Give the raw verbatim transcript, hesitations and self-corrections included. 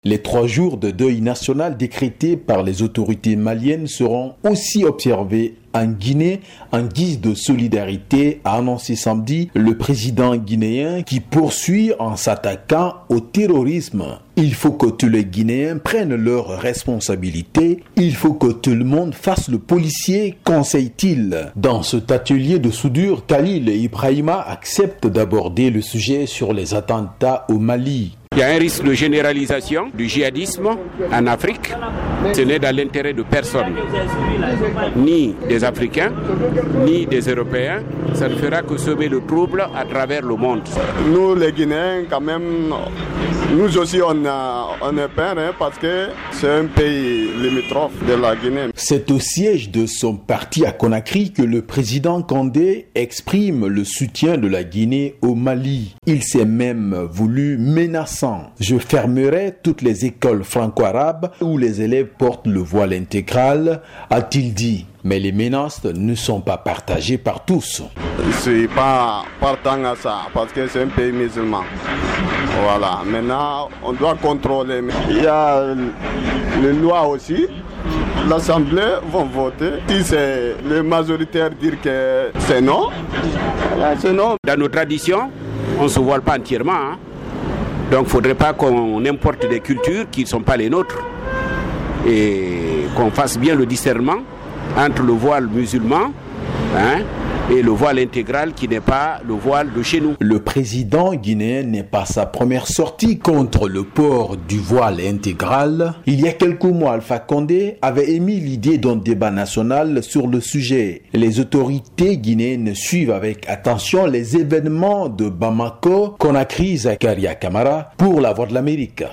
Les trois jours de deuil national décrétés par les autorités maliennes seront aussi observés en Guinée en guise de solidarité, a annoncé samedi le président guinéen qui poursuit en s'attaquant au terrorisme. Il faut que tous les Guinéens prennent leurs responsabilités. Il faut que tout le monde fasse le policier, conseille-t-il. Dans cet atelier de soudure, Khalil Ibrahima accepte d'aborder le sujet sur les attentats au Mali. Il y a un risque de généralisation du djihadisme en Afrique. Ce n'est dans l'intérêt de personne, ni des Africains, ni des Européens. Ça ne fera que semer le trouble à travers le monde. Nous, les Guinéens, quand même, nous aussi, on, a, on est peur hein, parce que c'est un pays limitrophe de la Guinée. C'est au siège de son parti à Conakry que le président Condé exprime le soutien de la Guinée au Mali. Il s'est même voulu menaçant. Je fermerai toutes les écoles franco-arabes où les élèves portent le voile intégral, a-t-il dit. Mais les menaces ne sont pas partagées par tous. Je ne suis pas partant à ça parce que c'est un pays musulman. Voilà, maintenant on doit contrôler. Il y a les lois aussi. L'Assemblée va voter. Si c'est le majoritaire dire que c'est non, c'est non. Dans nos traditions, on ne se voile pas entièrement. Hein. Donc il ne faudrait pas qu'on importe des cultures qui ne sont pas les nôtres et qu'on fasse bien le discernement entre le voile musulman hein, et le voile intégral qui n'est pas le voile de chez nous. Le président guinéen n'est pas sa première sortie contre le port du voile intégral. Il y a quelques mois, Alpha Condé avait émis l'idée d'un débat national sur le sujet. Les autorités guinéennes suivent avec attention les événements de Bamako, Conakry, Zakaria Camara pour la Voix de l'Amérique.